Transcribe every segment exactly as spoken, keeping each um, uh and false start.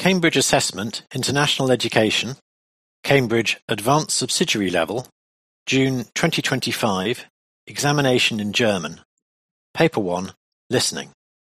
Cambridge Assessment, International Education, Cambridge Advanced Subsidiary Level, June twenty twenty-five, Examination in German. Paper one, Listening.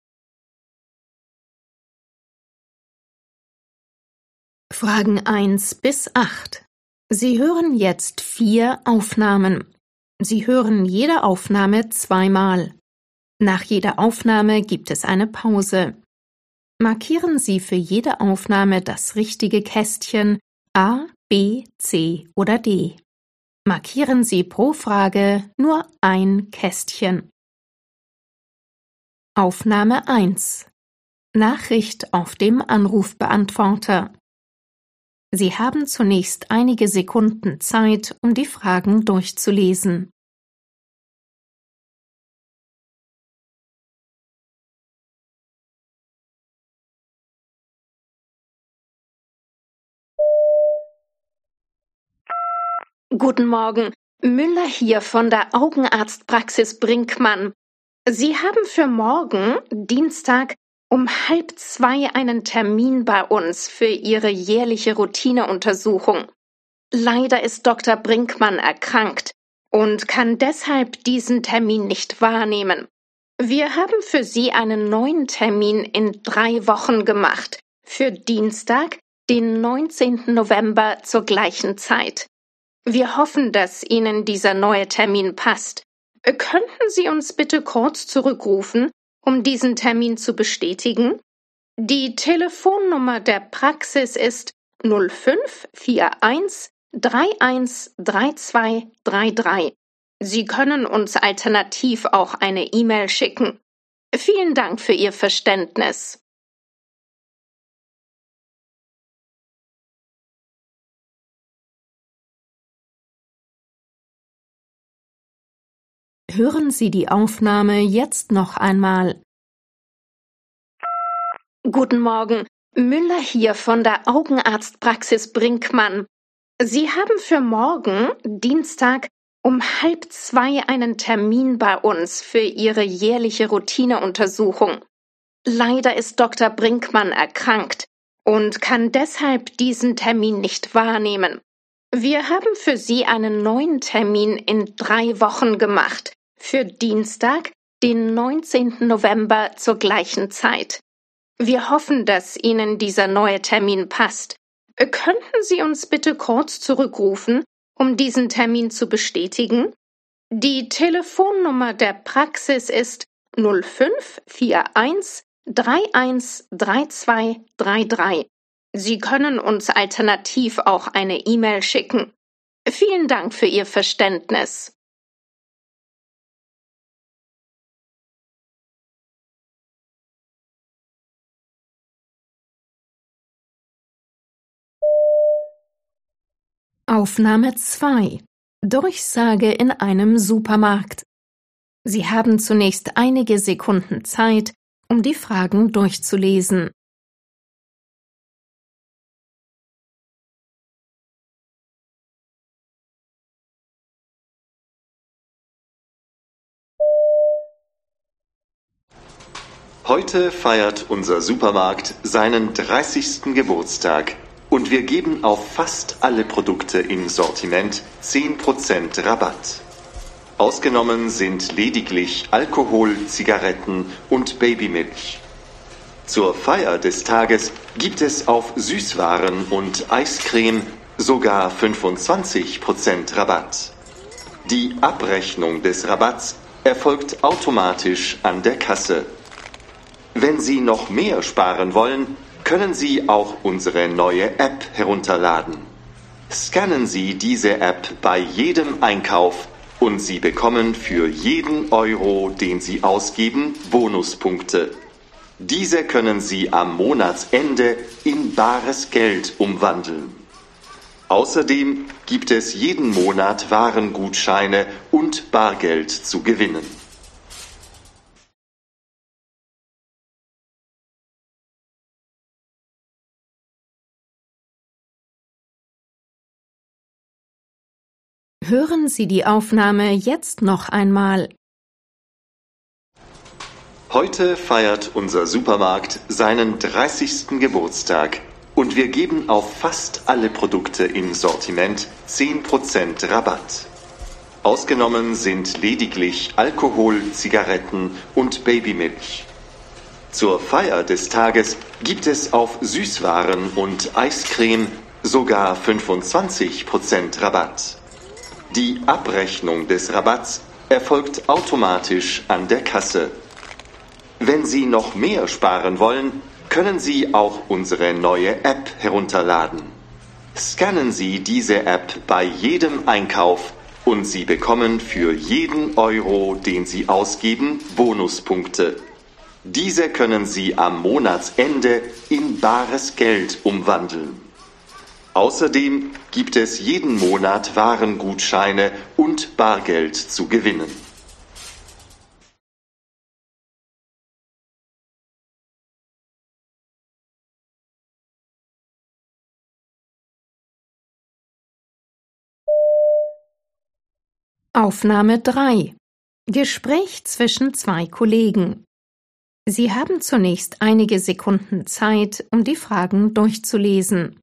Fragen eins bis acht. Sie hören jetzt vier Aufnahmen. Sie hören jede Aufnahme zweimal. Nach jeder Aufnahme gibt es eine Pause. Markieren Sie für jede Aufnahme das richtige Kästchen A, B, C oder D. Markieren Sie pro Frage nur ein Kästchen. Aufnahme eins. Nachricht auf dem Anrufbeantworter. Sie haben zunächst einige Sekunden Zeit, um die Fragen durchzulesen. Guten Morgen, Müller hier von der Augenarztpraxis Brinkmann. Sie haben für morgen, Dienstag, um halb zwei einen Termin bei uns für Ihre jährliche Routineuntersuchung. Leider ist Doktor Brinkmann erkrankt und kann deshalb diesen Termin nicht wahrnehmen. Wir haben für Sie einen neuen Termin in drei Wochen gemacht, für Dienstag, den neunzehnten November zur gleichen Zeit. Wir hoffen, dass Ihnen dieser neue Termin passt. Könnten Sie uns bitte kurz zurückrufen, um diesen Termin zu bestätigen? Die Telefonnummer der Praxis ist null fünf vier eins drei eins drei zwei drei drei. Sie können uns alternativ auch eine E-Mail schicken. Vielen Dank für Ihr Verständnis. Hören Sie die Aufnahme jetzt noch einmal. Guten Morgen, Müller hier von der Augenarztpraxis Brinkmann. Sie haben für morgen, Dienstag, um halb zwei einen Termin bei uns für Ihre jährliche Routineuntersuchung. Leider ist Doktor Brinkmann erkrankt und kann deshalb diesen Termin nicht wahrnehmen. Wir haben für Sie einen neuen Termin in drei Wochen gemacht, für Dienstag, den neunzehnten November zur gleichen Zeit. Wir hoffen, dass Ihnen dieser neue Termin passt. Könnten Sie uns bitte kurz zurückrufen, um diesen Termin zu bestätigen? Die Telefonnummer der Praxis ist null fünf vier eins drei eins drei zwei drei drei. Sie können uns alternativ auch eine E-Mail schicken. Vielen Dank für Ihr Verständnis. Aufnahme zwei. Durchsage in einem Supermarkt. Sie haben zunächst einige Sekunden Zeit, um die Fragen durchzulesen. Heute feiert unser Supermarkt seinen dreißigsten Geburtstag und wir geben auf fast alle Produkte im Sortiment zehn Prozent Rabatt. Ausgenommen sind lediglich Alkohol, Zigaretten und Babymilch. Zur Feier des Tages gibt es auf Süßwaren und Eiscreme sogar fünfundzwanzig Prozent Rabatt. Die Abrechnung des Rabatts erfolgt automatisch an der Kasse. Wenn Sie noch mehr sparen wollen, können Sie auch unsere neue App herunterladen. Scannen Sie diese App bei jedem Einkauf und Sie bekommen für jeden Euro, den Sie ausgeben, Bonuspunkte. Diese können Sie am Monatsende in bares Geld umwandeln. Außerdem gibt es jeden Monat Warengutscheine und Bargeld zu gewinnen. Hören Sie die Aufnahme jetzt noch einmal. Heute feiert unser Supermarkt seinen dreißigsten Geburtstag und wir geben auf fast alle Produkte im Sortiment zehn Prozent Rabatt. Ausgenommen sind lediglich Alkohol, Zigaretten und Babymilch. Zur Feier des Tages gibt es auf Süßwaren und Eiscreme sogar fünfundzwanzig Prozent Rabatt. Die Abrechnung des Rabatts erfolgt automatisch an der Kasse. Wenn Sie noch mehr sparen wollen, können Sie auch unsere neue App herunterladen. Scannen Sie diese App bei jedem Einkauf und Sie bekommen für jeden Euro, den Sie ausgeben, Bonuspunkte. Diese können Sie am Monatsende in bares Geld umwandeln. Außerdem gibt es jeden Monat Warengutscheine und Bargeld zu gewinnen. Aufnahme drei. Gespräch zwischen zwei Kollegen. Sie haben zunächst einige Sekunden Zeit, um die Fragen durchzulesen.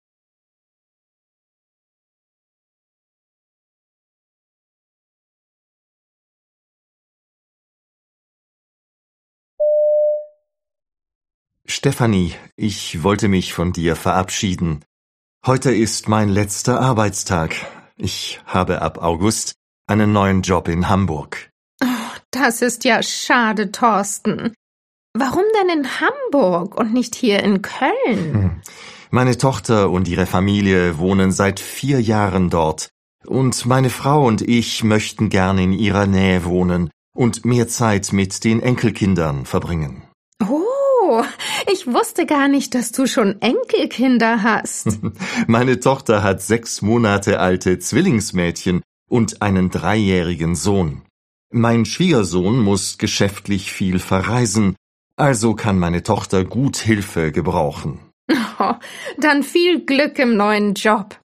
Stefanie, ich wollte mich von dir verabschieden. Heute ist mein letzter Arbeitstag. Ich habe ab August einen neuen Job in Hamburg. Oh, das ist ja schade, Thorsten. Warum denn in Hamburg und nicht hier in Köln? Hm. Meine Tochter und ihre Familie wohnen seit vier Jahren dort. Und meine Frau und ich möchten gern in ihrer Nähe wohnen und mehr Zeit mit den Enkelkindern verbringen. Oh, ich wusste gar nicht, dass du schon Enkelkinder hast. Meine Tochter hat sechs Monate alte Zwillingsmädchen und einen dreijährigen Sohn. Mein Schwiegersohn muss geschäftlich viel verreisen, also kann meine Tochter gut Hilfe gebrauchen. Oh, dann viel Glück im neuen Job.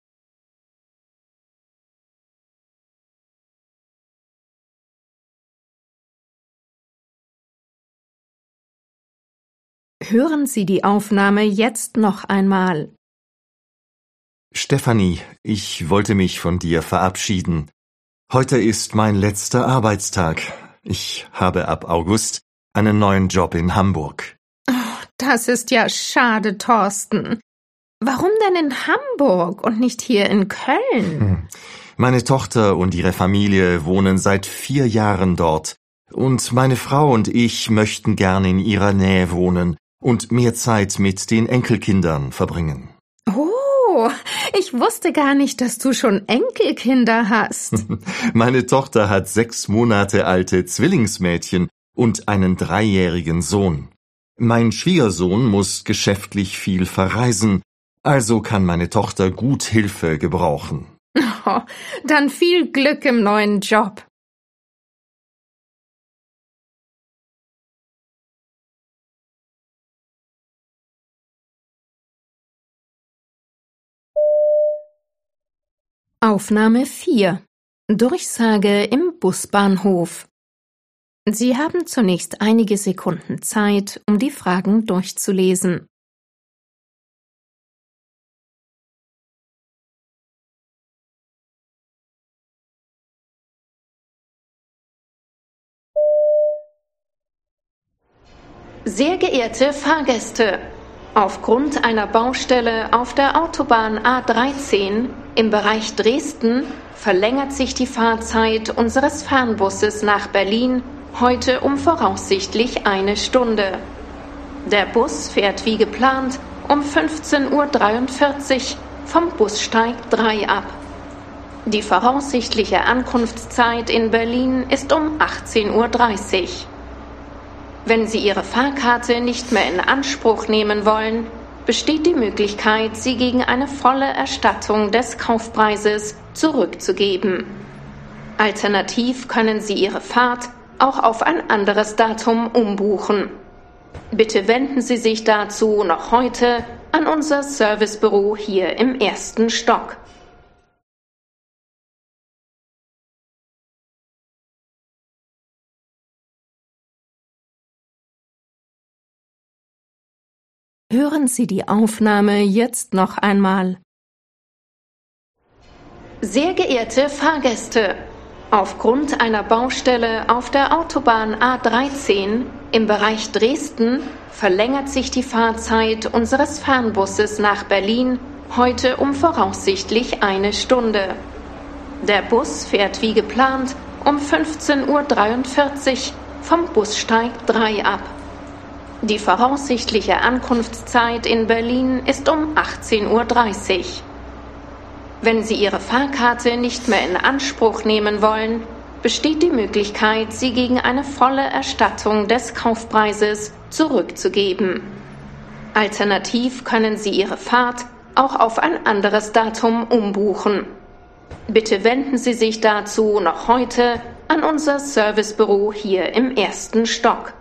Hören Sie die Aufnahme jetzt noch einmal. Stefanie, ich wollte mich von dir verabschieden. Heute ist mein letzter Arbeitstag. Ich habe ab August einen neuen Job in Hamburg. Oh, das ist ja schade, Thorsten. Warum denn in Hamburg und nicht hier in Köln? Hm. Meine Tochter und ihre Familie wohnen seit vier Jahren dort. Und meine Frau und ich möchten gern in ihrer Nähe wohnen und mehr Zeit mit den Enkelkindern verbringen. Oh, ich wusste gar nicht, dass du schon Enkelkinder hast. Meine Tochter hat sechs Monate alte Zwillingsmädchen und einen dreijährigen Sohn. Mein Schwiegersohn muss geschäftlich viel verreisen, also kann meine Tochter gut Hilfe gebrauchen. Oh, dann viel Glück im neuen Job. Aufnahme vier. Durchsage im Busbahnhof. Sie haben zunächst einige Sekunden Zeit, um die Fragen durchzulesen. Sehr geehrte Fahrgäste, aufgrund einer Baustelle auf der Autobahn A dreizehn im Bereich Dresden verlängert sich die Fahrzeit unseres Fernbusses nach Berlin heute um voraussichtlich eine Stunde. Der Bus fährt wie geplant um fünfzehn Uhr dreiundvierzig vom Bussteig drei ab. Die voraussichtliche Ankunftszeit in Berlin ist um achtzehn Uhr dreißig. Wenn Sie Ihre Fahrkarte nicht mehr in Anspruch nehmen wollen, besteht die Möglichkeit, sie gegen eine volle Erstattung des Kaufpreises zurückzugeben. Alternativ können Sie Ihre Fahrt auch auf ein anderes Datum umbuchen. Bitte wenden Sie sich dazu noch heute an unser Servicebüro hier im ersten Stock. Hören Sie die Aufnahme jetzt noch einmal. Sehr geehrte Fahrgäste, aufgrund einer Baustelle auf der Autobahn A dreizehn im Bereich Dresden verlängert sich die Fahrzeit unseres Fernbusses nach Berlin heute um voraussichtlich eine Stunde. Der Bus fährt wie geplant um fünfzehn Uhr dreiundvierzig vom Bussteig drei ab. Die voraussichtliche Ankunftszeit in Berlin ist um achtzehn Uhr dreißig. Wenn Sie Ihre Fahrkarte nicht mehr in Anspruch nehmen wollen, besteht die Möglichkeit, sie gegen eine volle Erstattung des Kaufpreises zurückzugeben. Alternativ können Sie Ihre Fahrt auch auf ein anderes Datum umbuchen. Bitte wenden Sie sich dazu noch heute an unser Servicebüro hier im ersten Stock.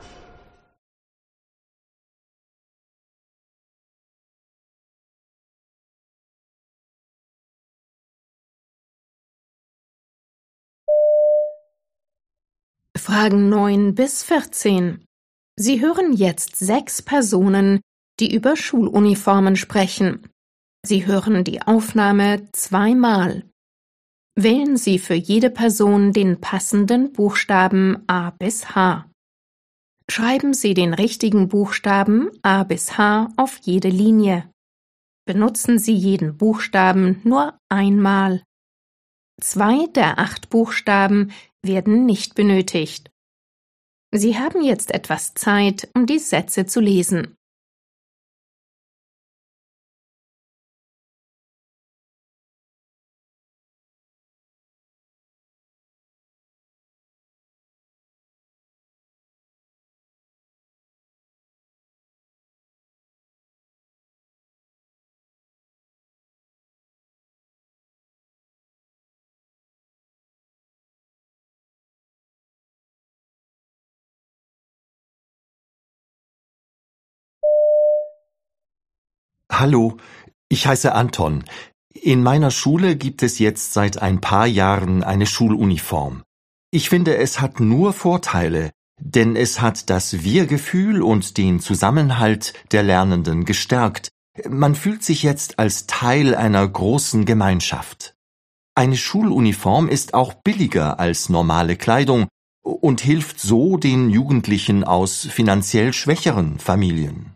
Fragen neun bis vierzehn. Sie hören jetzt sechs Personen, die über Schuluniformen sprechen. Sie hören die Aufnahme zweimal. Wählen Sie für jede Person den passenden Buchstaben A bis H. Schreiben Sie den richtigen Buchstaben A bis H auf jede Linie. Benutzen Sie jeden Buchstaben nur einmal. Zwei der acht Buchstaben werden nicht benötigt. Sie haben jetzt etwas Zeit, um die Sätze zu lesen. Hallo, ich heiße Anton. In meiner Schule gibt es jetzt seit ein paar Jahren eine Schuluniform. Ich finde, es hat nur Vorteile, denn es hat das Wir-Gefühl und den Zusammenhalt der Lernenden gestärkt. Man fühlt sich jetzt als Teil einer großen Gemeinschaft. Eine Schuluniform ist auch billiger als normale Kleidung und hilft so den Jugendlichen aus finanziell schwächeren Familien.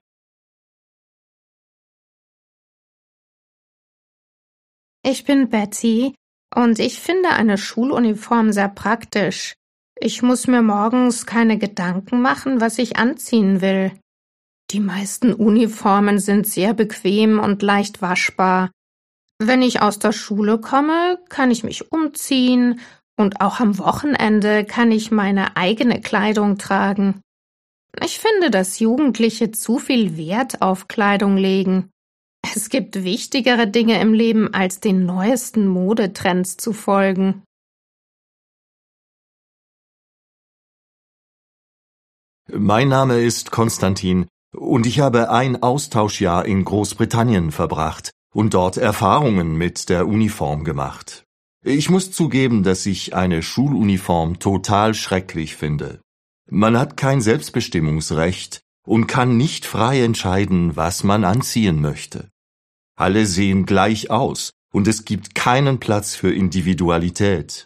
Ich bin Betty und ich finde eine Schuluniform sehr praktisch. Ich muss mir morgens keine Gedanken machen, was ich anziehen will. Die meisten Uniformen sind sehr bequem und leicht waschbar. Wenn ich aus der Schule komme, kann ich mich umziehen und auch am Wochenende kann ich meine eigene Kleidung tragen. Ich finde, dass Jugendliche zu viel Wert auf Kleidung legen. Es gibt wichtigere Dinge im Leben, als den neuesten Modetrends zu folgen. Mein Name ist Konstantin und ich habe ein Austauschjahr in Großbritannien verbracht und dort Erfahrungen mit der Uniform gemacht. Ich muss zugeben, dass ich eine Schuluniform total schrecklich finde. Man hat kein Selbstbestimmungsrecht und kann nicht frei entscheiden, was man anziehen möchte. Alle sehen gleich aus und es gibt keinen Platz für Individualität.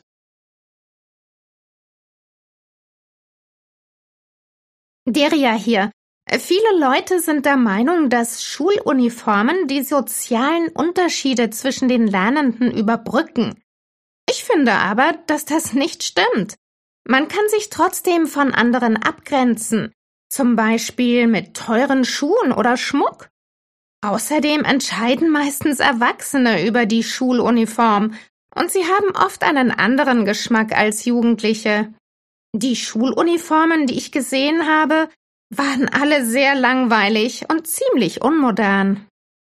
Deria hier. Viele Leute sind der Meinung, dass Schuluniformen die sozialen Unterschiede zwischen den Lernenden überbrücken. Ich finde aber, dass das nicht stimmt. Man kann sich trotzdem von anderen abgrenzen, zum Beispiel mit teuren Schuhen oder Schmuck. Außerdem entscheiden meistens Erwachsene über die Schuluniform und sie haben oft einen anderen Geschmack als Jugendliche. Die Schuluniformen, die ich gesehen habe, waren alle sehr langweilig und ziemlich unmodern.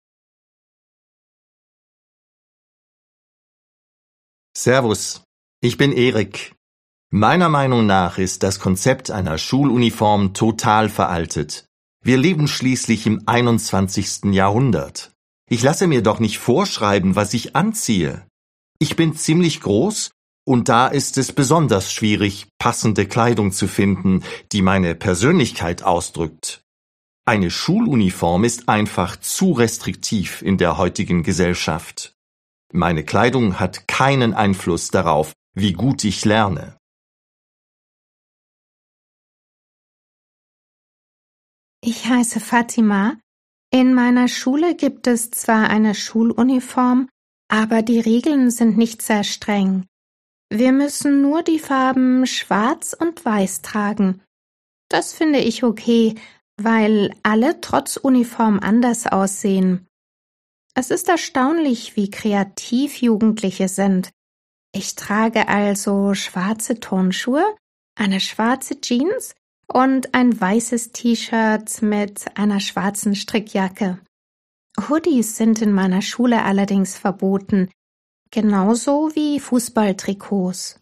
Servus, ich bin Erik. Meiner Meinung nach ist das Konzept einer Schuluniform total veraltet. Wir leben schließlich im einundzwanzigsten Jahrhundert. Ich lasse mir doch nicht vorschreiben, was ich anziehe. Ich bin ziemlich groß und da ist es besonders schwierig, passende Kleidung zu finden, die meine Persönlichkeit ausdrückt. Eine Schuluniform ist einfach zu restriktiv in der heutigen Gesellschaft. Meine Kleidung hat keinen Einfluss darauf, wie gut ich lerne. Ich heiße Fatima. In meiner Schule gibt es zwar eine Schuluniform, aber die Regeln sind nicht sehr streng. Wir müssen nur die Farben Schwarz und Weiß tragen. Das finde ich okay, weil alle trotz Uniform anders aussehen. Es ist erstaunlich, wie kreativ Jugendliche sind. Ich trage also schwarze Turnschuhe, eine schwarze Jeans und ein weißes T-Shirt mit einer schwarzen Strickjacke. Hoodies sind in meiner Schule allerdings verboten, genauso wie Fußballtrikots.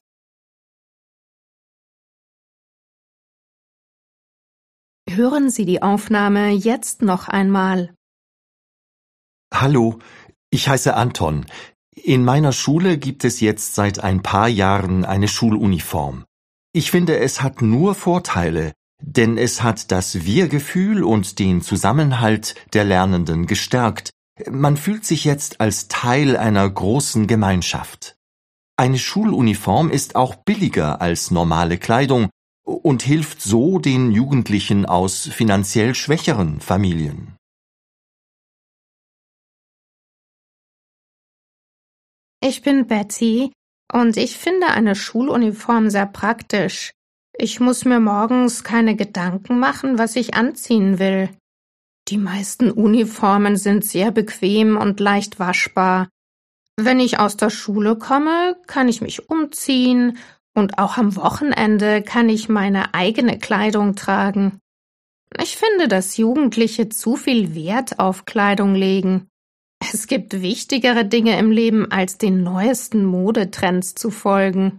Hören Sie die Aufnahme jetzt noch einmal. Hallo, ich heiße Anton. In meiner Schule gibt es jetzt seit ein paar Jahren eine Schuluniform. Ich finde, es hat nur Vorteile, denn es hat das Wir-Gefühl und den Zusammenhalt der Lernenden gestärkt. Man fühlt sich jetzt als Teil einer großen Gemeinschaft. Eine Schuluniform ist auch billiger als normale Kleidung und hilft so den Jugendlichen aus finanziell schwächeren Familien. Ich bin Betty und ich finde eine Schuluniform sehr praktisch. Ich muss mir morgens keine Gedanken machen, was ich anziehen will. Die meisten Uniformen sind sehr bequem und leicht waschbar. Wenn ich aus der Schule komme, kann ich mich umziehen und auch am Wochenende kann ich meine eigene Kleidung tragen. Ich finde, dass Jugendliche zu viel Wert auf Kleidung legen. Es gibt wichtigere Dinge im Leben, als den neuesten Modetrends zu folgen.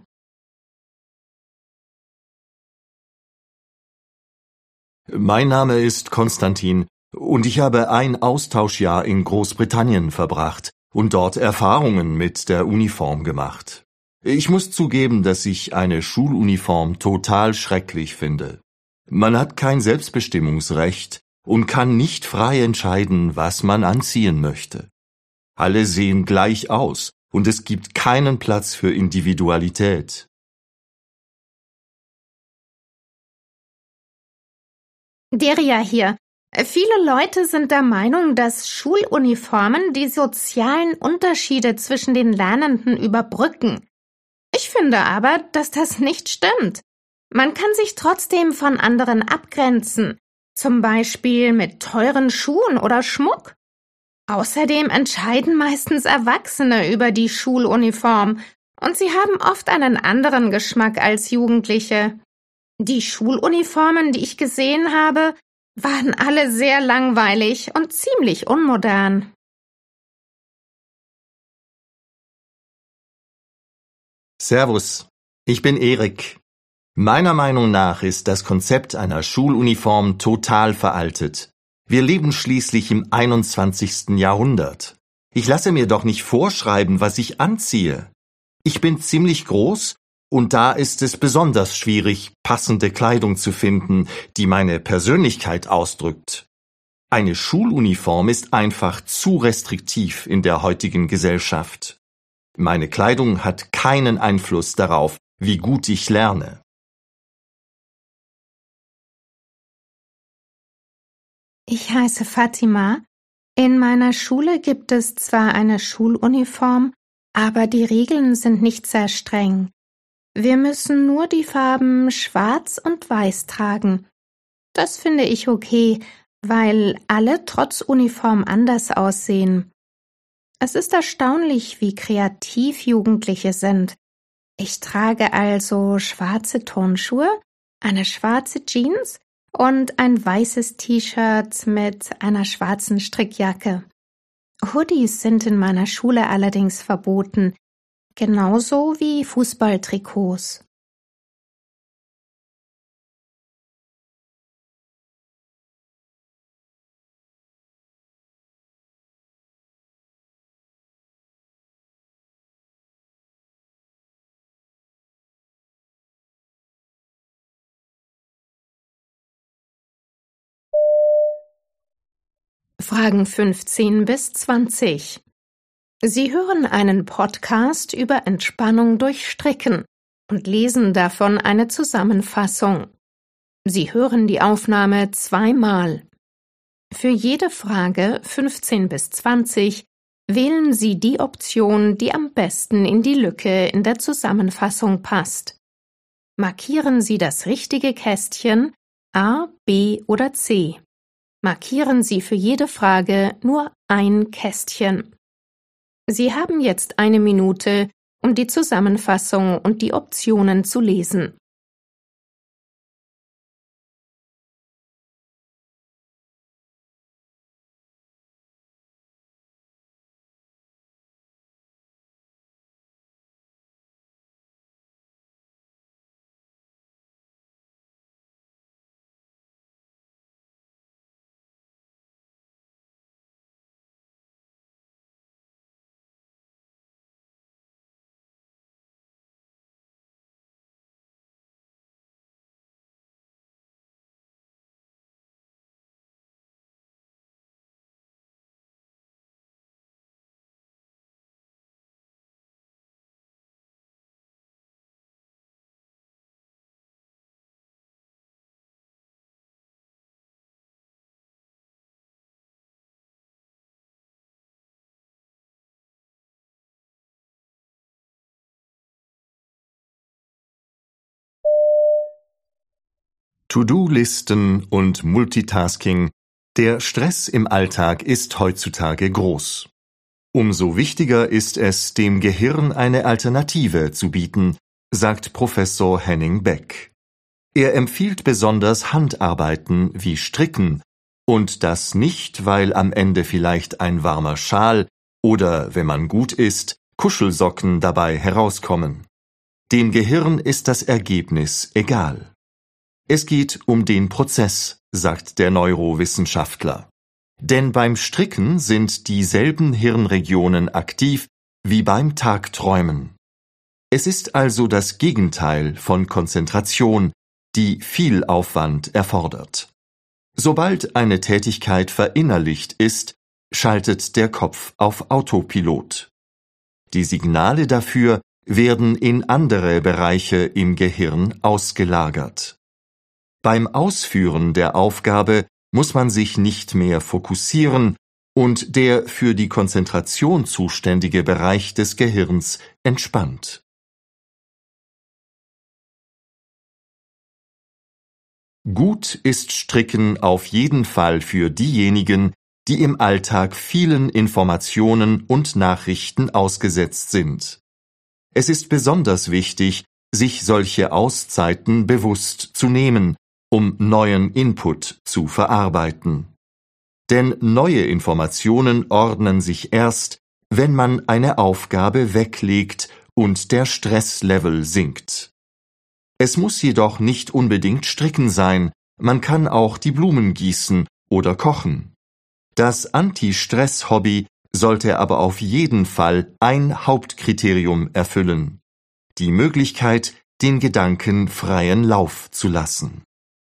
Mein Name ist Konstantin und ich habe ein Austauschjahr in Großbritannien verbracht und dort Erfahrungen mit der Uniform gemacht. Ich muss zugeben, dass ich eine Schuluniform total schrecklich finde. Man hat kein Selbstbestimmungsrecht und kann nicht frei entscheiden, was man anziehen möchte. Alle sehen gleich aus und es gibt keinen Platz für Individualität. Deria hier. Viele Leute sind der Meinung, dass Schuluniformen die sozialen Unterschiede zwischen den Lernenden überbrücken. Ich finde aber, dass das nicht stimmt. Man kann sich trotzdem von anderen abgrenzen, zum Beispiel mit teuren Schuhen oder Schmuck. Außerdem entscheiden meistens Erwachsene über die Schuluniform und sie haben oft einen anderen Geschmack als Jugendliche. Die Schuluniformen, die ich gesehen habe, waren alle sehr langweilig und ziemlich unmodern. Servus, ich bin Erik. Meiner Meinung nach ist das Konzept einer Schuluniform total veraltet. Wir leben schließlich im einundzwanzigsten Jahrhundert. Ich lasse mir doch nicht vorschreiben, was ich anziehe. Ich bin ziemlich groß und da ist es besonders schwierig, passende Kleidung zu finden, die meine Persönlichkeit ausdrückt. Eine Schuluniform ist einfach zu restriktiv in der heutigen Gesellschaft. Meine Kleidung hat keinen Einfluss darauf, wie gut ich lerne. Ich heiße Fatima. In meiner Schule gibt es zwar eine Schuluniform, aber die Regeln sind nicht sehr streng. Wir müssen nur die Farben Schwarz und Weiß tragen. Das finde ich okay, weil alle trotz Uniform anders aussehen. Es ist erstaunlich, wie kreativ Jugendliche sind. Ich trage also schwarze Turnschuhe, eine schwarze Jeans und ein weißes T-Shirt mit einer schwarzen Strickjacke. Hoodies sind in meiner Schule allerdings verboten, genauso wie Fußballtrikots. Fragen fünfzehn bis zwanzig. Sie hören einen Podcast über Entspannung durch Stricken und lesen davon eine Zusammenfassung. Sie hören die Aufnahme zweimal. Für jede Frage fünfzehn bis zwanzig wählen Sie die Option, die am besten in die Lücke in der Zusammenfassung passt. Markieren Sie das richtige Kästchen A, B oder C. Markieren Sie für jede Frage nur ein Kästchen. Sie haben jetzt eine Minute, um die Zusammenfassung und die Optionen zu lesen. To-Do-Listen und Multitasking. Der Stress im Alltag ist heutzutage groß. Umso wichtiger ist es, dem Gehirn eine Alternative zu bieten, sagt Professor Henning Beck. Er empfiehlt besonders Handarbeiten wie Stricken, und das nicht, weil am Ende vielleicht ein warmer Schal oder, wenn man gut ist, Kuschelsocken dabei herauskommen. Dem Gehirn ist das Ergebnis egal. Es geht um den Prozess, sagt der Neurowissenschaftler. Denn beim Stricken sind dieselben Hirnregionen aktiv wie beim Tagträumen. Es ist also das Gegenteil von Konzentration, die viel Aufwand erfordert. Sobald eine Tätigkeit verinnerlicht ist, schaltet der Kopf auf Autopilot. Die Signale dafür werden in andere Bereiche im Gehirn ausgelagert. Beim Ausführen der Aufgabe muss man sich nicht mehr fokussieren und der für die Konzentration zuständige Bereich des Gehirns entspannt. Gut ist Stricken auf jeden Fall für diejenigen, die im Alltag vielen Informationen und Nachrichten ausgesetzt sind. Es ist besonders wichtig, sich solche Auszeiten bewusst zu nehmen, um neuen Input zu verarbeiten. Denn neue Informationen ordnen sich erst, wenn man eine Aufgabe weglegt und der Stresslevel sinkt. Es muss jedoch nicht unbedingt Stricken sein, man kann auch die Blumen gießen oder kochen. Das Anti-Stress-Hobby sollte aber auf jeden Fall ein Hauptkriterium erfüllen: die Möglichkeit, den Gedanken freien Lauf zu lassen.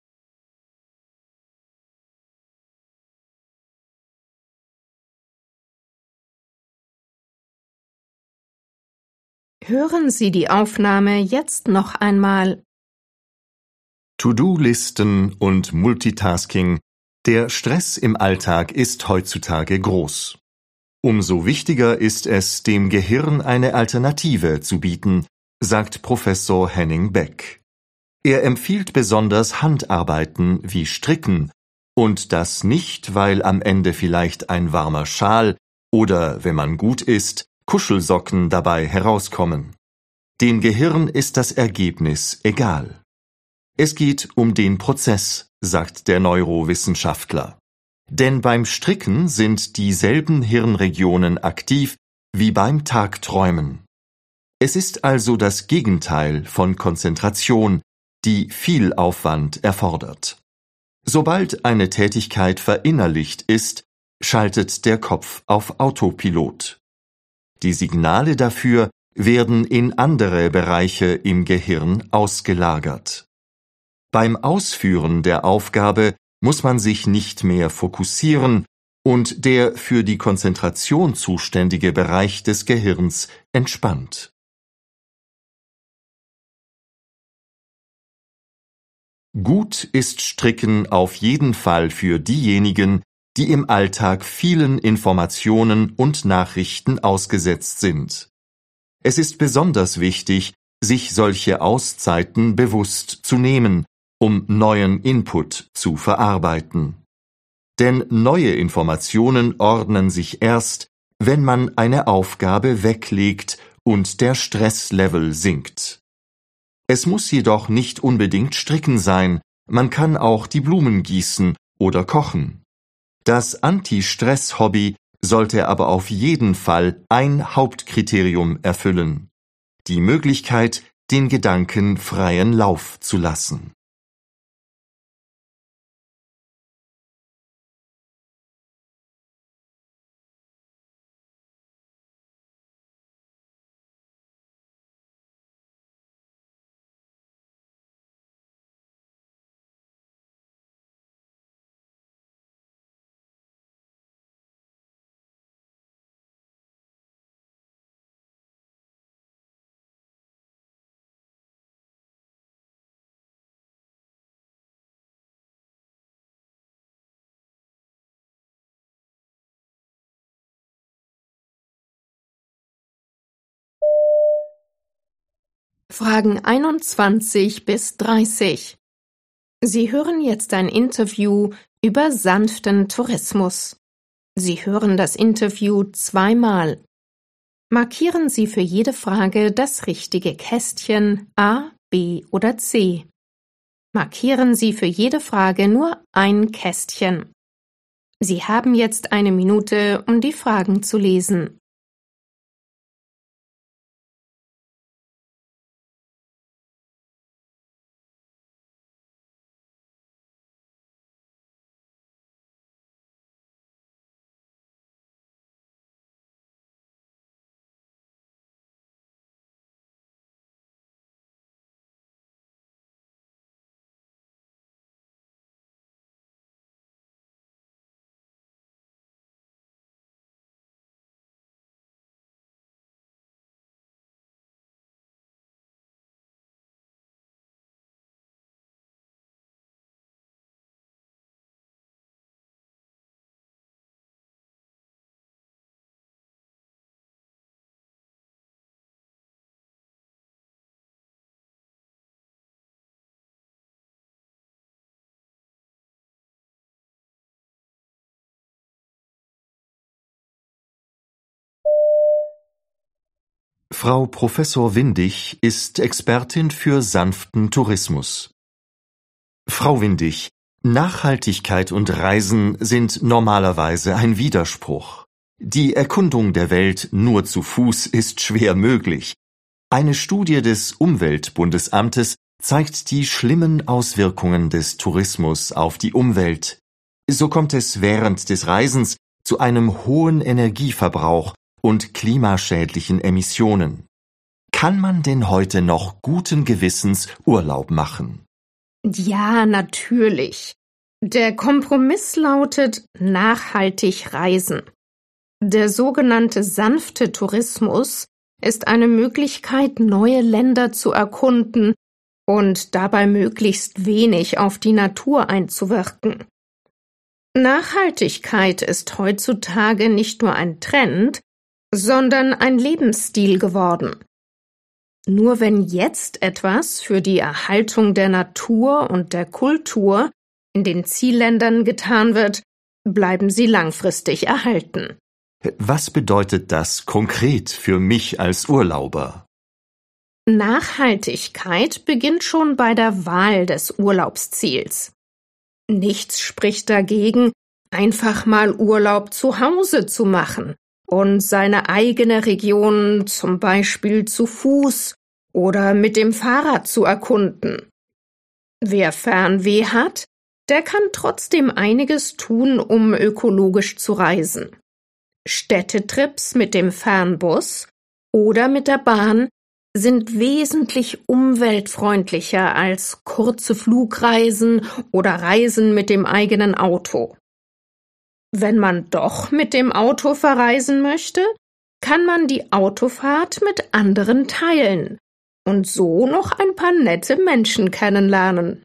Hören Sie die Aufnahme jetzt noch einmal. To-Do-Listen und Multitasking. Der Stress im Alltag ist heutzutage groß. Umso wichtiger ist es, dem Gehirn eine Alternative zu bieten, sagt Professor Henning Beck. Er empfiehlt besonders Handarbeiten wie Stricken, und das nicht, weil am Ende vielleicht ein warmer Schal oder, wenn man gut ist, Kuschelsocken dabei herauskommen. Dem Gehirn ist das Ergebnis egal. Es geht um den Prozess, sagt der Neurowissenschaftler. Denn beim Stricken sind dieselben Hirnregionen aktiv wie beim Tagträumen. Es ist also das Gegenteil von Konzentration, die viel Aufwand erfordert. Sobald eine Tätigkeit verinnerlicht ist, schaltet der Kopf auf Autopilot. Die Signale dafür werden in andere Bereiche im Gehirn ausgelagert. Beim Ausführen der Aufgabe muss man sich nicht mehr fokussieren und der für die Konzentration zuständige Bereich des Gehirns entspannt. Gut ist Stricken auf jeden Fall für diejenigen, die im Alltag vielen Informationen und Nachrichten ausgesetzt sind. Es ist besonders wichtig, sich solche Auszeiten bewusst zu nehmen, um neuen Input zu verarbeiten. Denn neue Informationen ordnen sich erst, wenn man eine Aufgabe weglegt und der Stresslevel sinkt. Es muss jedoch nicht unbedingt Stricken sein, man kann auch die Blumen gießen oder kochen. Das Anti-Stress-Hobby sollte aber auf jeden Fall ein Hauptkriterium erfüllen: die Möglichkeit, den Gedanken freien Lauf zu lassen. Fragen einundzwanzig bis dreißig. Sie hören jetzt ein Interview über sanften Tourismus. Sie hören das Interview zweimal. Markieren Sie für jede Frage das richtige Kästchen A, B oder C. Markieren Sie für jede Frage nur ein Kästchen. Sie haben jetzt eine Minute, um die Fragen zu lesen. Frau Professor Windig ist Expertin für sanften Tourismus. Frau Windig, Nachhaltigkeit und Reisen sind normalerweise ein Widerspruch. Die Erkundung der Welt nur zu Fuß ist schwer möglich. Eine Studie des Umweltbundesamtes zeigt die schlimmen Auswirkungen des Tourismus auf die Umwelt. So kommt es während des Reisens zu einem hohen Energieverbrauch und klimaschädlichen Emissionen. Kann man denn heute noch guten Gewissens Urlaub machen? Ja, natürlich. Der Kompromiss lautet nachhaltig reisen. Der sogenannte sanfte Tourismus ist eine Möglichkeit, neue Länder zu erkunden und dabei möglichst wenig auf die Natur einzuwirken. Nachhaltigkeit ist heutzutage nicht nur ein Trend, sondern ein Lebensstil geworden. Nur wenn jetzt etwas für die Erhaltung der Natur und der Kultur in den Zielländern getan wird, bleiben sie langfristig erhalten. Was bedeutet das konkret für mich als Urlauber? Nachhaltigkeit beginnt schon bei der Wahl des Urlaubsziels. Nichts spricht dagegen, einfach mal Urlaub zu Hause zu machen und seine eigene Region zum Beispiel zu Fuß oder mit dem Fahrrad zu erkunden. Wer Fernweh hat, der kann trotzdem einiges tun, um ökologisch zu reisen. Städtetrips mit dem Fernbus oder mit der Bahn sind wesentlich umweltfreundlicher als kurze Flugreisen oder Reisen mit dem eigenen Auto. Wenn man doch mit dem Auto verreisen möchte, kann man die Autofahrt mit anderen teilen und so noch ein paar nette Menschen kennenlernen.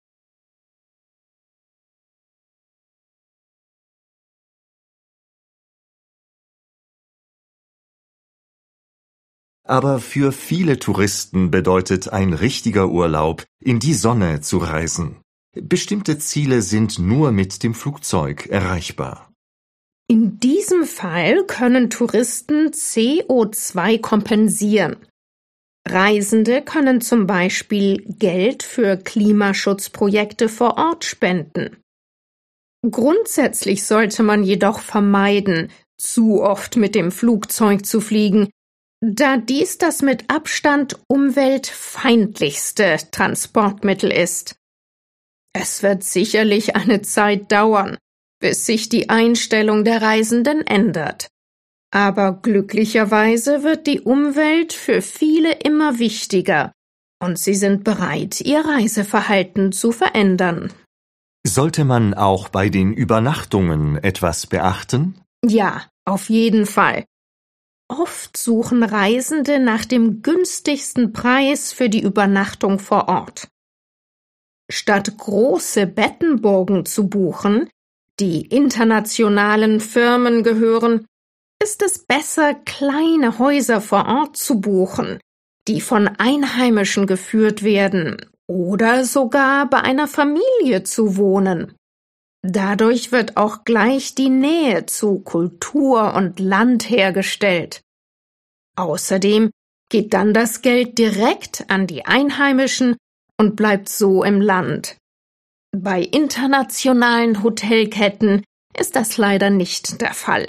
Aber für viele Touristen bedeutet ein richtiger Urlaub, in die Sonne zu reisen. Bestimmte Ziele sind nur mit dem Flugzeug erreichbar. In diesem Fall können Touristen C O zwei kompensieren. Reisende können zum Beispiel Geld für Klimaschutzprojekte vor Ort spenden. Grundsätzlich sollte man jedoch vermeiden, zu oft mit dem Flugzeug zu fliegen, da dies das mit Abstand umweltfeindlichste Transportmittel ist. Es wird sicherlich eine Zeit dauern, bis sich die Einstellung der Reisenden ändert. Aber glücklicherweise wird die Umwelt für viele immer wichtiger und sie sind bereit, ihr Reiseverhalten zu verändern. Sollte man auch bei den Übernachtungen etwas beachten? Ja, auf jeden Fall. Oft suchen Reisende nach dem günstigsten Preis für die Übernachtung vor Ort. Statt große Bettenburgen zu buchen, die internationalen Firmen gehören, ist es besser, kleine Häuser vor Ort zu buchen, die von Einheimischen geführt werden, oder sogar bei einer Familie zu wohnen. Dadurch wird auch gleich die Nähe zu Kultur und Land hergestellt. Außerdem geht dann das Geld direkt an die Einheimischen und bleibt so im Land. Bei internationalen Hotelketten ist das leider nicht der Fall.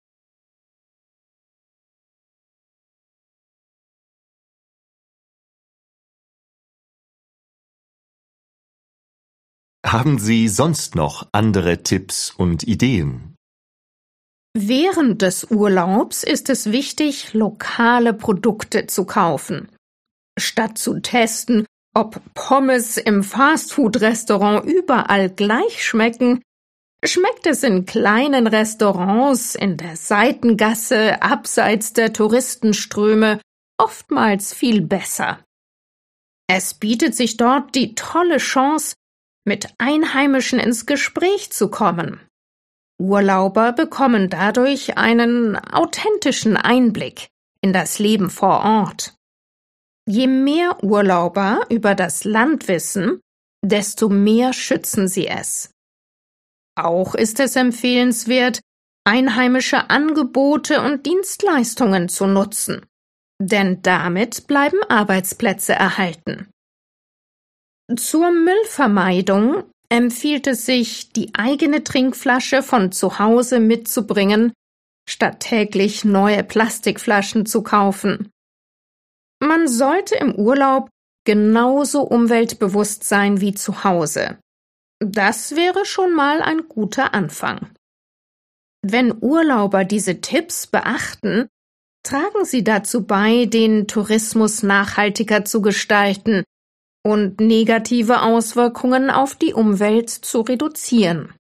Haben Sie sonst noch andere Tipps und Ideen? Während des Urlaubs ist es wichtig, lokale Produkte zu kaufen. Statt zu testen, ob Pommes im Fastfood-Restaurant überall gleich schmecken, schmeckt es in kleinen Restaurants in der Seitengasse abseits der Touristenströme oftmals viel besser. Es bietet sich dort die tolle Chance, mit Einheimischen ins Gespräch zu kommen. Urlauber bekommen dadurch einen authentischen Einblick in das Leben vor Ort. Je mehr Urlauber über das Land wissen, desto mehr schützen sie es. Auch ist es empfehlenswert, einheimische Angebote und Dienstleistungen zu nutzen, denn damit bleiben Arbeitsplätze erhalten. Zur Müllvermeidung empfiehlt es sich, die eigene Trinkflasche von zu Hause mitzubringen, statt täglich neue Plastikflaschen zu kaufen. Man sollte im Urlaub genauso umweltbewusst sein wie zu Hause. Das wäre schon mal ein guter Anfang. Wenn Urlauber diese Tipps beachten, tragen sie dazu bei, den Tourismus nachhaltiger zu gestalten und negative Auswirkungen auf die Umwelt zu reduzieren.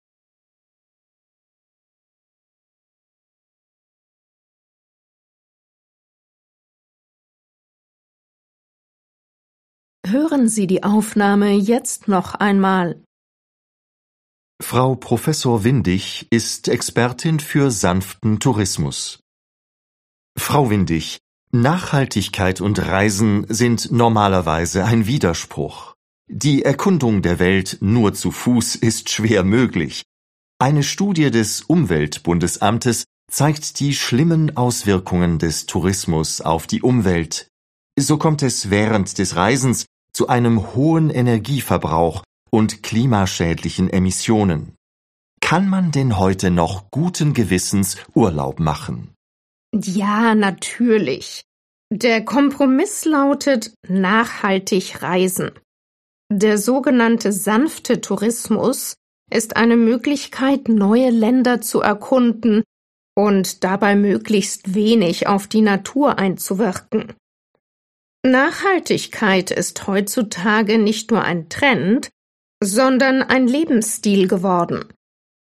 Hören Sie die Aufnahme jetzt noch einmal. Frau Professor Windig ist Expertin für sanften Tourismus. Frau Windig, Nachhaltigkeit und Reisen sind normalerweise ein Widerspruch. Die Erkundung der Welt nur zu Fuß ist schwer möglich. Eine Studie des Umweltbundesamtes zeigt die schlimmen Auswirkungen des Tourismus auf die Umwelt. So kommt es während des Reisens zu einem hohen Energieverbrauch und klimaschädlichen Emissionen. Kann man denn heute noch guten Gewissens Urlaub machen? Ja, natürlich. Der Kompromiss lautet nachhaltig reisen. Der sogenannte sanfte Tourismus ist eine Möglichkeit, neue Länder zu erkunden und dabei möglichst wenig auf die Natur einzuwirken. Nachhaltigkeit ist heutzutage nicht nur ein Trend, sondern ein Lebensstil geworden.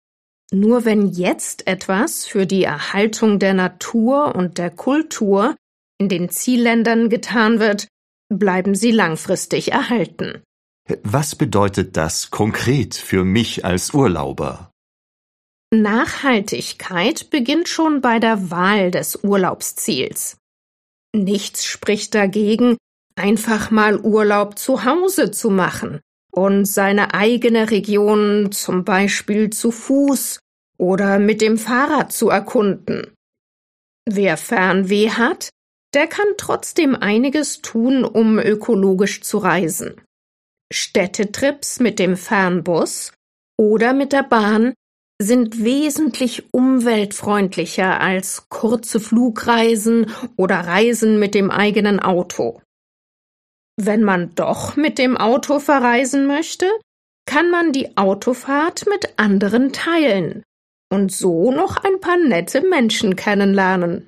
Nur wenn jetzt etwas für die Erhaltung der Natur und der Kultur in den Zielländern getan wird, bleiben sie langfristig erhalten. Was bedeutet das konkret für mich als Urlauber? Nachhaltigkeit beginnt schon bei der Wahl des Urlaubsziels. Nichts spricht dagegen, einfach mal Urlaub zu Hause zu machen und seine eigene Region zum Beispiel zu Fuß oder mit dem Fahrrad zu erkunden. Wer Fernweh hat, der kann trotzdem einiges tun, um ökologisch zu reisen. Städtetrips mit dem Fernbus oder mit der Bahn sind wesentlich umweltfreundlicher als kurze Flugreisen oder Reisen mit dem eigenen Auto. Wenn man doch mit dem Auto verreisen möchte, kann man die Autofahrt mit anderen teilen und so noch ein paar nette Menschen kennenlernen.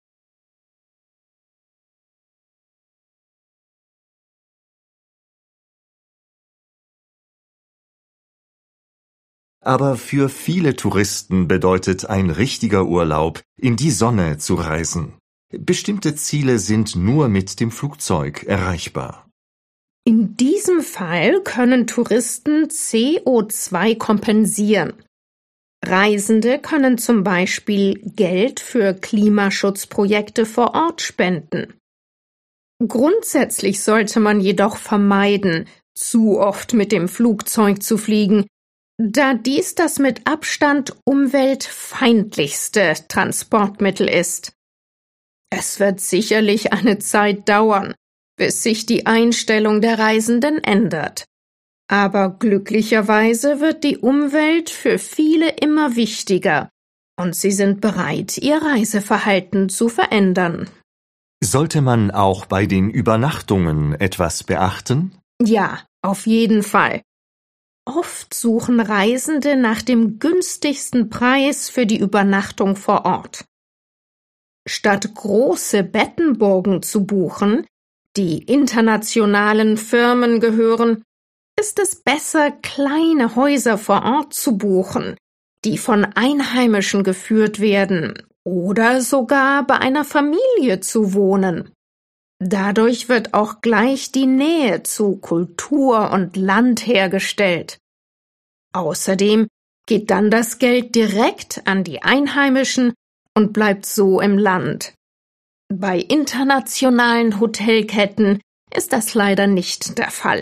Aber für viele Touristen bedeutet ein richtiger Urlaub, in die Sonne zu reisen. Bestimmte Ziele sind nur mit dem Flugzeug erreichbar. In diesem Fall können Touristen C O zwei kompensieren. Reisende können zum Beispiel Geld für Klimaschutzprojekte vor Ort spenden. Grundsätzlich sollte man jedoch vermeiden, zu oft mit dem Flugzeug zu fliegen, da dies das mit Abstand umweltfeindlichste Transportmittel ist. Es wird sicherlich eine Zeit dauern, bis sich die Einstellung der Reisenden ändert. Aber glücklicherweise wird die Umwelt für viele immer wichtiger und sie sind bereit, ihr Reiseverhalten zu verändern. Sollte man auch bei den Übernachtungen etwas beachten? Ja, auf jeden Fall. Oft suchen Reisende nach dem günstigsten Preis für die Übernachtung vor Ort. Statt große Bettenburgen zu buchen, die internationalen Firmen gehören, ist es besser, kleine Häuser vor Ort zu buchen, die von Einheimischen geführt werden oder sogar bei einer Familie zu wohnen. Dadurch wird auch gleich die Nähe zu Kultur und Land hergestellt. Außerdem geht dann das Geld direkt an die Einheimischen und bleibt so im Land. Bei internationalen Hotelketten ist das leider nicht der Fall.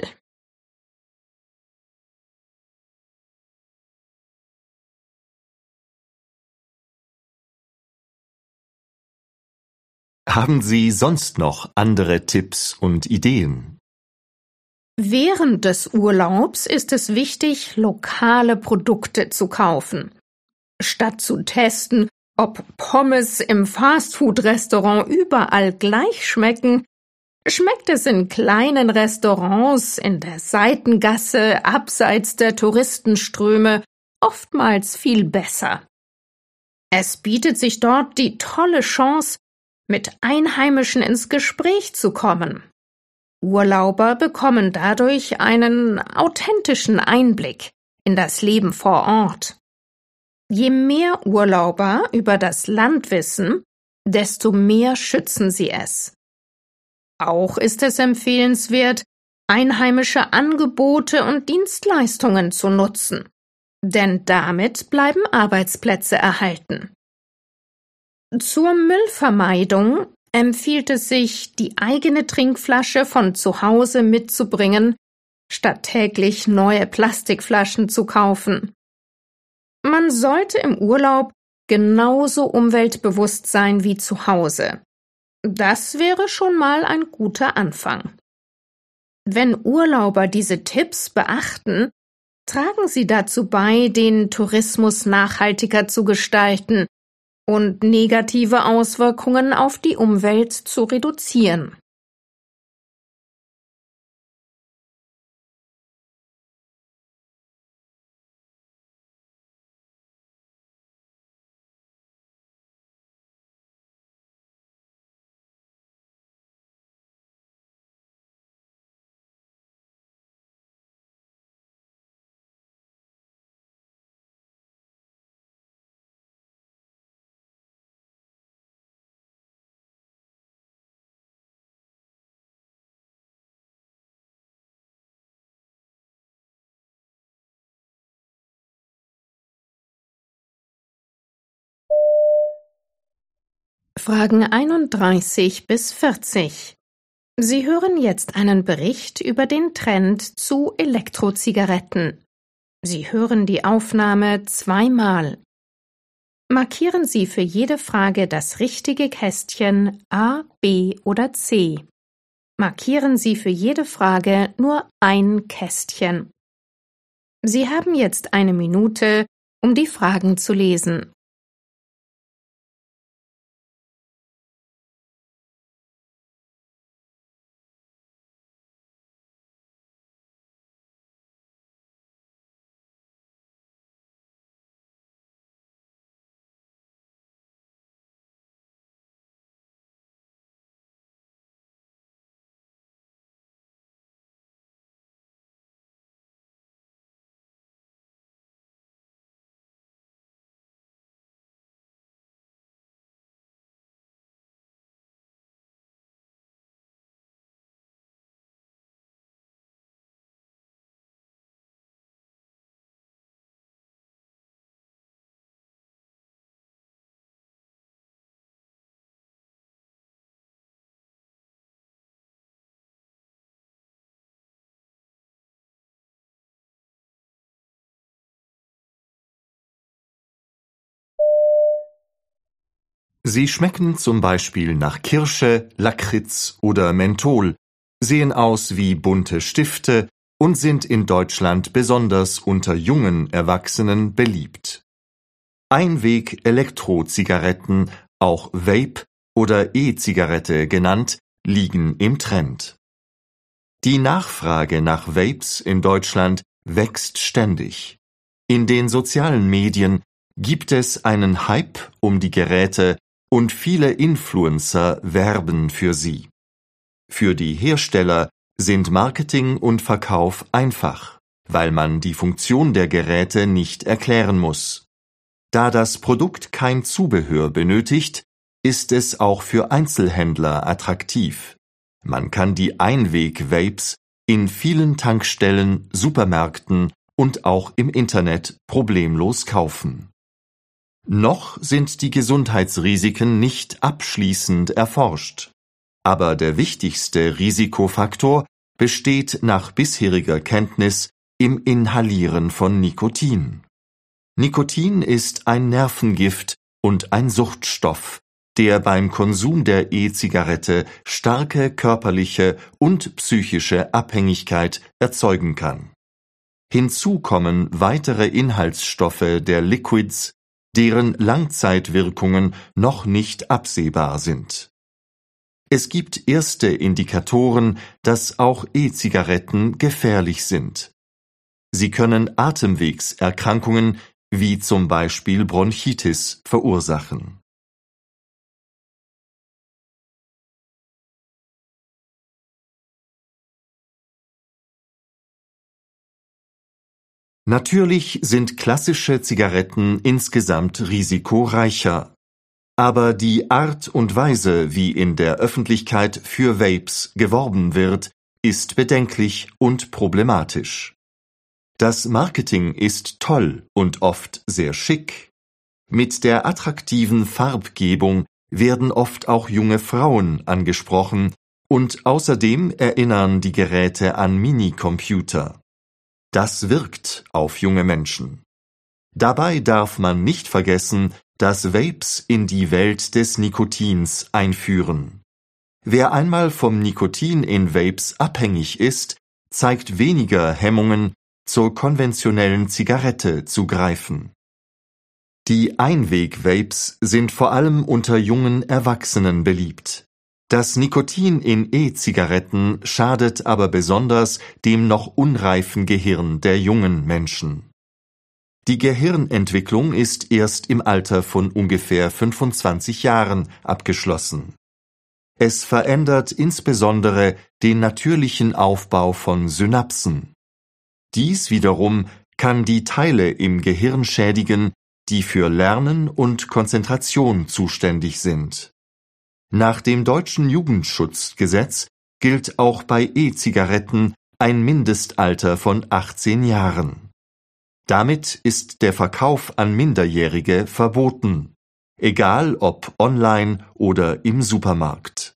Haben Sie sonst noch andere Tipps und Ideen? Während des Urlaubs ist es wichtig, lokale Produkte zu kaufen. Statt zu testen, ob Pommes im Fastfood-Restaurant überall gleich schmecken, schmeckt es in kleinen Restaurants in der Seitengasse abseits der Touristenströme oftmals viel besser. Es bietet sich dort die tolle Chance, mit Einheimischen ins Gespräch zu kommen. Urlauber bekommen dadurch einen authentischen Einblick in das Leben vor Ort. Je mehr Urlauber über das Land wissen, desto mehr schützen sie es. Auch ist es empfehlenswert, einheimische Angebote und Dienstleistungen zu nutzen, denn damit bleiben Arbeitsplätze erhalten. Zur Müllvermeidung empfiehlt es sich, die eigene Trinkflasche von zu Hause mitzubringen, statt täglich neue Plastikflaschen zu kaufen. Man sollte im Urlaub genauso umweltbewusst sein wie zu Hause. Das wäre schon mal ein guter Anfang. Wenn Urlauber diese Tipps beachten, tragen sie dazu bei, den Tourismus nachhaltiger zu gestalten und negative Auswirkungen auf die Umwelt zu reduzieren. Fragen einunddreißig bis vierzig. Sie hören jetzt einen Bericht über den Trend zu Elektrozigaretten. Sie hören die Aufnahme zweimal. Markieren Sie für jede Frage das richtige Kästchen A, B oder C. Markieren Sie für jede Frage nur ein Kästchen. Sie haben jetzt eine Minute, um die Fragen zu lesen. Sie schmecken zum Beispiel nach Kirsche, Lakritz oder Menthol, sehen aus wie bunte Stifte und sind in Deutschland besonders unter jungen Erwachsenen beliebt. Einweg-Elektrozigaretten, auch Vape oder E-Zigarette genannt, liegen im Trend. Die Nachfrage nach Vapes in Deutschland wächst ständig. In den sozialen Medien gibt es einen Hype um die Geräte und viele Influencer werben für sie. Für die Hersteller sind Marketing und Verkauf einfach, weil man die Funktion der Geräte nicht erklären muss. Da das Produkt kein Zubehör benötigt, ist es auch für Einzelhändler attraktiv. Man kann die Einweg-Vapes in vielen Tankstellen, Supermärkten und auch im Internet problemlos kaufen. Noch sind die Gesundheitsrisiken nicht abschließend erforscht. Aber der wichtigste Risikofaktor besteht nach bisheriger Kenntnis im Inhalieren von Nikotin. Nikotin ist ein Nervengift und ein Suchtstoff, der beim Konsum der E-Zigarette starke körperliche und psychische Abhängigkeit erzeugen kann. Hinzu kommen weitere Inhaltsstoffe der Liquids, deren Langzeitwirkungen noch nicht absehbar sind. Es gibt erste Indikatoren, dass auch E-Zigaretten gefährlich sind. Sie können Atemwegserkrankungen wie zum Beispiel Bronchitis verursachen. Natürlich sind klassische Zigaretten insgesamt risikoreicher. Aber die Art und Weise, wie in der Öffentlichkeit für Vapes geworben wird, ist bedenklich und problematisch. Das Marketing ist toll und oft sehr schick. Mit der attraktiven Farbgebung werden oft auch junge Frauen angesprochen und außerdem erinnern die Geräte an Minicomputer. Das wirkt auf junge Menschen. Dabei darf man nicht vergessen, dass Vapes in die Welt des Nikotins einführen. Wer einmal vom Nikotin in Vapes abhängig ist, zeigt weniger Hemmungen, zur konventionellen Zigarette zu greifen. Die Einweg-Vapes sind vor allem unter jungen Erwachsenen beliebt. Das Nikotin in E-Zigaretten schadet aber besonders dem noch unreifen Gehirn der jungen Menschen. Die Gehirnentwicklung ist erst im Alter von ungefähr fünfundzwanzig Jahren abgeschlossen. Es verändert insbesondere den natürlichen Aufbau von Synapsen. Dies wiederum kann die Teile im Gehirn schädigen, die für Lernen und Konzentration zuständig sind. Nach dem deutschen Jugendschutzgesetz gilt auch bei E-Zigaretten ein Mindestalter von achtzehn Jahren. Damit ist der Verkauf an Minderjährige verboten. egal ob online oder im Supermarkt.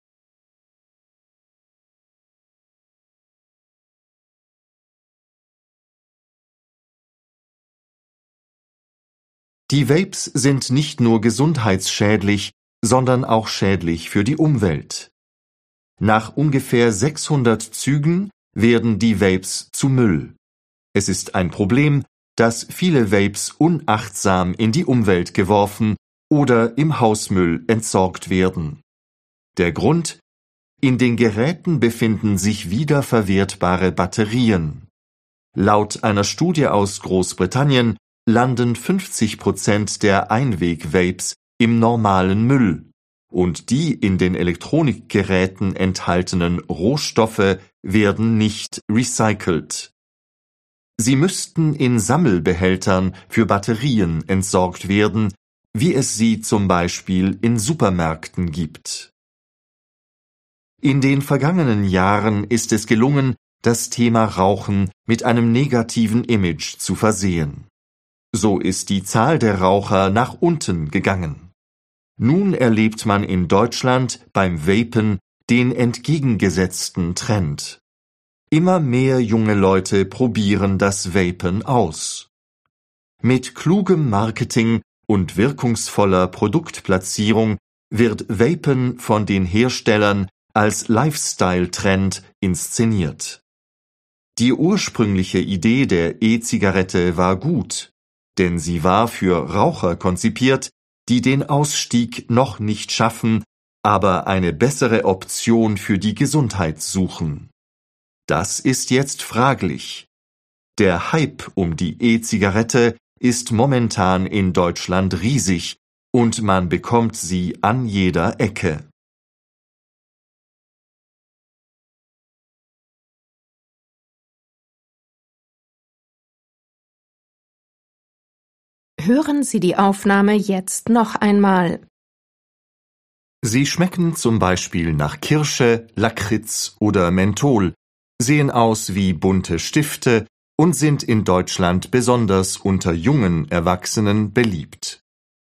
Die Vapes sind nicht nur gesundheitsschädlich, sondern auch schädlich für die Umwelt. Nach ungefähr sechshundert Zügen werden die Vapes zu Müll. Es ist ein Problem, dass viele Vapes unachtsam in die Umwelt geworfen oder im Hausmüll entsorgt werden. Der Grund? In den Geräten befinden sich wiederverwertbare Batterien. Laut einer Studie aus Großbritannien landen fünfzig Prozent der Einweg-Vapes im normalen Müll und die in den Elektronikgeräten enthaltenen Rohstoffe werden nicht recycelt. Sie müssten in Sammelbehältern für Batterien entsorgt werden, wie es sie zum Beispiel in Supermärkten gibt. In den vergangenen Jahren ist es gelungen, das Thema Rauchen mit einem negativen Image zu versehen. So ist die Zahl der Raucher nach unten gegangen. Nun erlebt man in Deutschland beim Vapen den entgegengesetzten Trend. Immer mehr junge Leute probieren das Vapen aus. Mit klugem Marketing und wirkungsvoller Produktplatzierung wird Vapen von den Herstellern als Lifestyle-Trend inszeniert. Die ursprüngliche Idee der E-Zigarette war gut, denn sie war für Raucher konzipiert, die den Ausstieg noch nicht schaffen, aber eine bessere Option für die Gesundheit suchen. Das ist jetzt fraglich. Der Hype um die E-Zigarette ist momentan in Deutschland riesig und man bekommt sie an jeder Ecke. Hören Sie die Aufnahme jetzt noch einmal. Sie schmecken zum Beispiel nach Kirsche, Lakritz oder Menthol, sehen aus wie bunte Stifte und sind in Deutschland besonders unter jungen Erwachsenen beliebt.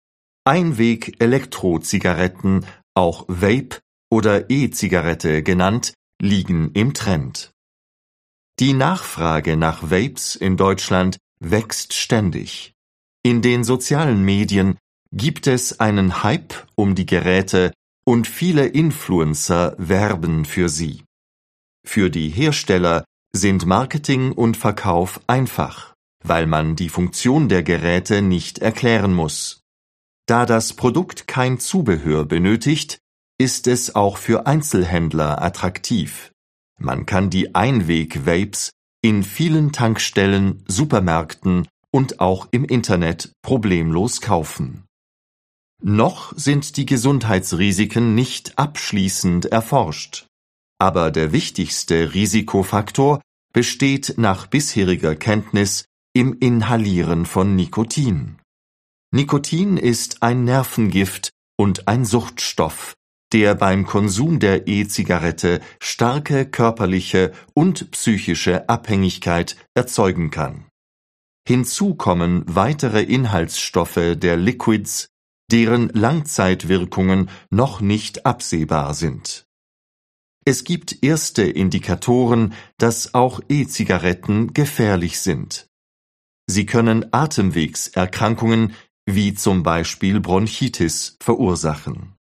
Einweg-Elektrozigaretten, auch Vape oder E-Zigarette genannt, liegen im Trend. Die Nachfrage nach Vapes in Deutschland wächst ständig. In den sozialen Medien gibt es einen Hype um die Geräte und viele Influencer werben für sie. Für die Hersteller sind Marketing und Verkauf einfach, weil man die Funktion der Geräte nicht erklären muss. Da das Produkt kein Zubehör benötigt, ist es auch für Einzelhändler attraktiv. Man kann die Einweg-Vapes in vielen Tankstellen, Supermärkten und auch im Internet problemlos kaufen. Noch sind die Gesundheitsrisiken nicht abschließend erforscht. Aber der wichtigste Risikofaktor besteht nach bisheriger Kenntnis im Inhalieren von Nikotin. Nikotin ist ein Nervengift und ein Suchtstoff, der beim Konsum der E-Zigarette starke körperliche und psychische Abhängigkeit erzeugen kann. Hinzu kommen weitere Inhaltsstoffe der Liquids, deren Langzeitwirkungen noch nicht absehbar sind. Es gibt erste Indikatoren, dass auch E-Zigaretten gefährlich sind. Sie können Atemwegserkrankungen wie zum Beispiel Bronchitis verursachen.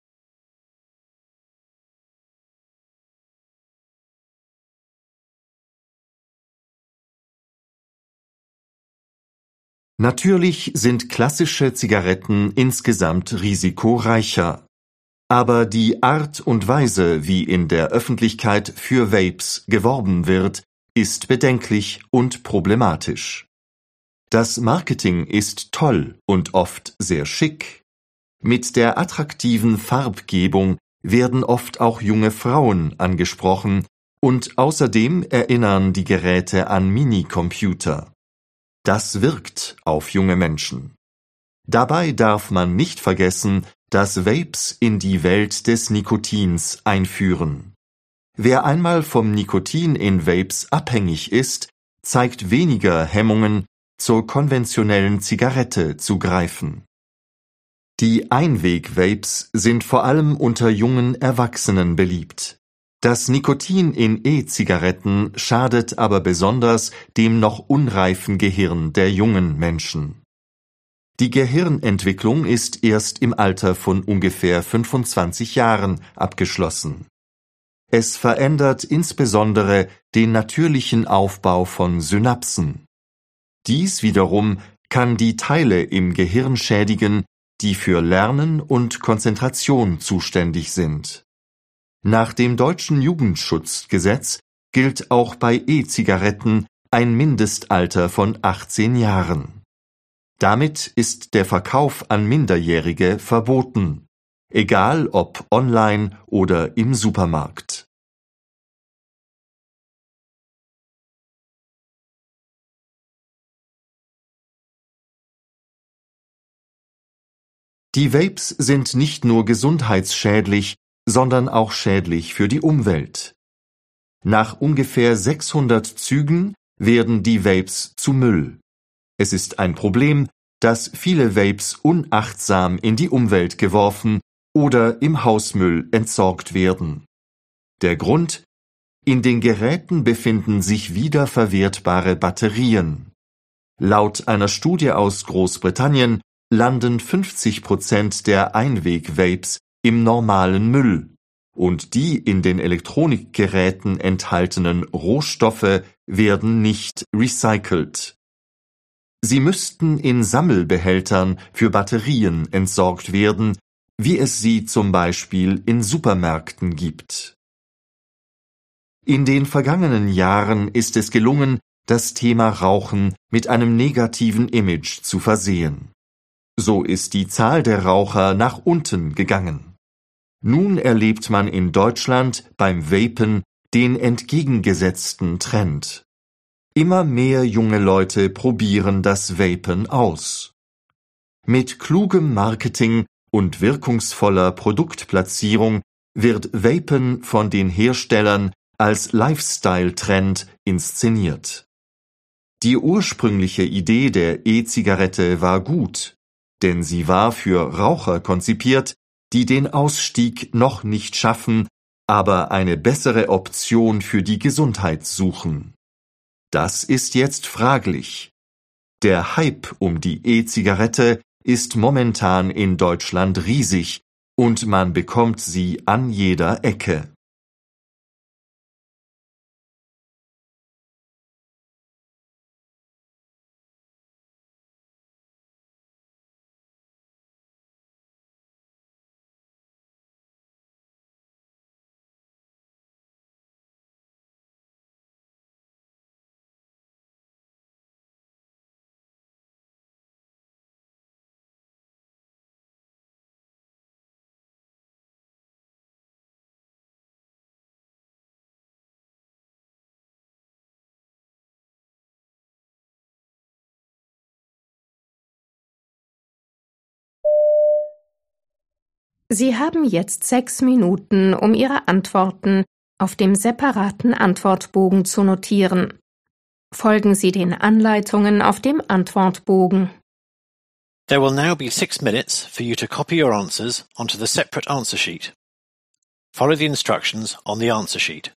Natürlich sind klassische Zigaretten insgesamt risikoreicher. Aber die Art und Weise, wie in der Öffentlichkeit für Vapes geworben wird, ist bedenklich und problematisch. Das Marketing ist toll und oft sehr schick. Mit der attraktiven Farbgebung werden oft auch junge Frauen angesprochen und außerdem erinnern die Geräte an Minicomputer. Das wirkt auf junge Menschen. Dabei darf man nicht vergessen, dass Vapes in die Welt des Nikotins einführen. Wer einmal vom Nikotin in Vapes abhängig ist, zeigt weniger Hemmungen, zur konventionellen Zigarette zu greifen. Die Einweg-Vapes sind vor allem unter jungen Erwachsenen beliebt. Das Nikotin in E-Zigaretten schadet aber besonders dem noch unreifen Gehirn der jungen Menschen. Die Gehirnentwicklung ist erst im Alter von ungefähr fünfundzwanzig Jahren abgeschlossen. Es verändert insbesondere den natürlichen Aufbau von Synapsen. Dies wiederum kann die Teile im Gehirn schädigen, die für Lernen und Konzentration zuständig sind. Nach dem deutschen Jugendschutzgesetz gilt auch bei E-Zigaretten ein Mindestalter von achtzehn Jahren. Damit ist der Verkauf an Minderjährige verboten, egal ob online oder im Supermarkt. Die Vapes sind nicht nur gesundheitsschädlich, sondern auch schädlich für die Umwelt. Nach ungefähr sechshundert Zügen werden die Vapes zu Müll. Es ist ein Problem, dass viele Vapes unachtsam in die Umwelt geworfen oder im Hausmüll entsorgt werden. Der Grund? In den Geräten befinden sich wiederverwertbare Batterien. Laut einer Studie aus Großbritannien landen fünfzig Prozent der Einweg-Vapes im normalen Müll und die in den Elektronikgeräten enthaltenen Rohstoffe werden nicht recycelt. Sie müssten in Sammelbehältern für Batterien entsorgt werden, wie es sie zum Beispiel in Supermärkten gibt. In den vergangenen Jahren ist es gelungen, das Thema Rauchen mit einem negativen Image zu versehen. So ist die Zahl der Raucher nach unten gegangen. Nun erlebt man in Deutschland beim Vapen den entgegengesetzten Trend. Immer mehr junge Leute probieren das Vapen aus. Mit klugem Marketing und wirkungsvoller Produktplatzierung wird Vapen von den Herstellern als Lifestyle-Trend inszeniert. Die ursprüngliche Idee der E-Zigarette war gut, denn sie war für Raucher konzipiert, die den Ausstieg noch nicht schaffen, aber eine bessere Option für die Gesundheit suchen. Das ist jetzt fraglich. Der Hype um die E-Zigarette ist momentan in Deutschland riesig und man bekommt sie an jeder Ecke. Sie haben jetzt sechs Minuten, um Ihre Antworten auf dem separaten Antwortbogen zu notieren. Folgen Sie den Anleitungen auf dem Antwortbogen. There will now be six minutes for you to copy your answers onto the separate answer sheet. Follow the instructions on the answer sheet.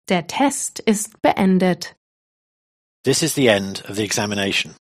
Der Test ist beendet. This is the end of the examination.